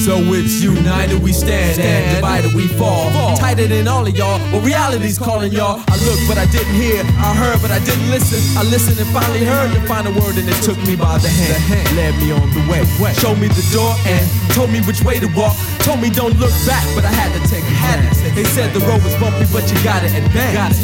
So it's united we stand and divided we fall. Tighter than all of y'all, but reality's calling y'all. I looked but I didn't hear, I heard but I didn't listen. I listened and finally heard the final word, and it took me by the hand, led me on the way, showed me the door and told me which way to walk. Told me don't look back, but I had to take a chance. They said the road was bumpy, but you gotta advance.